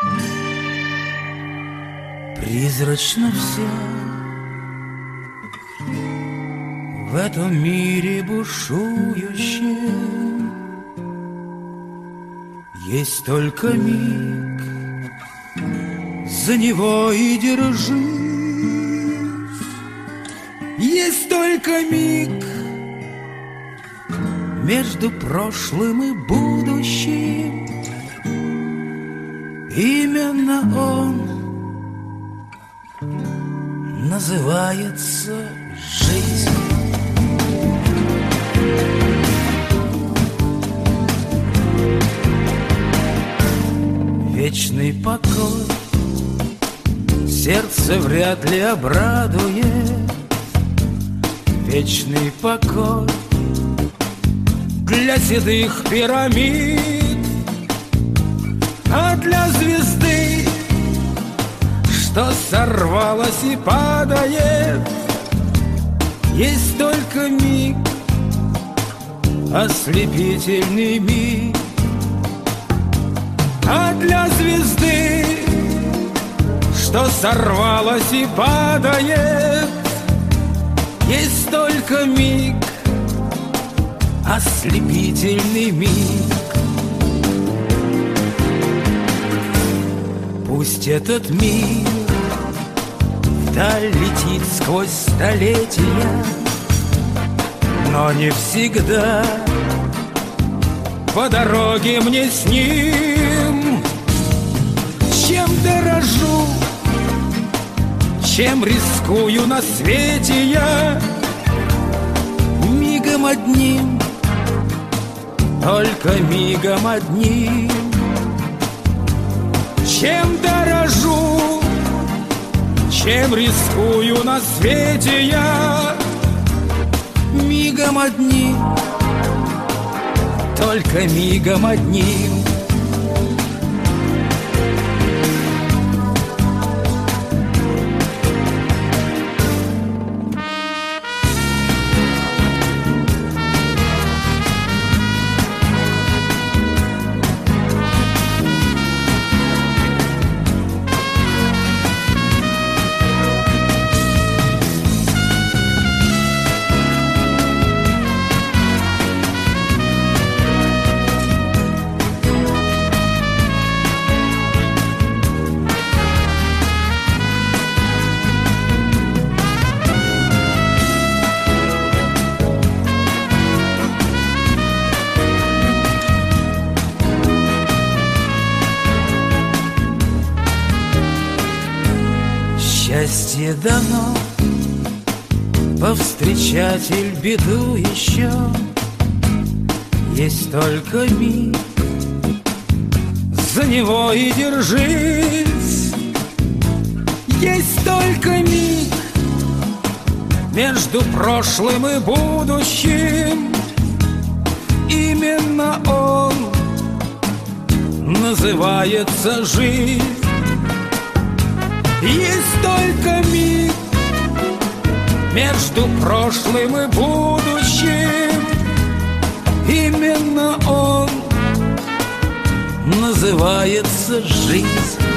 Призрачно все в этом мире бушующем. Есть только миг, за него и держись. Есть только миг между прошлым и будущим. Именно он называется жизнь. Вечный покой сердце вряд ли обрадует. Вечный покой для седых пирамид, а для звезды, что сорвалась и падает, есть только миг, ослепительный миг. А для звезды, что сорвалась и падает, есть только миг, ослепительный миг. Пусть этот мир вдаль летит сквозь столетия, но не всегда по дороге мне с ним. Чем дорожу, чем рискую на свете я, мигом одним, только мигом одним. Чем дорожу, чем рискую на свете я, мигом одним, только мигом одним. Счастье дано повстречатель беду еще. Есть только миг, за него и держись. Есть только миг между прошлым и будущим. Именно он называется жизнь. Есть только миг между прошлым и будущим. Именно он называется жизнь.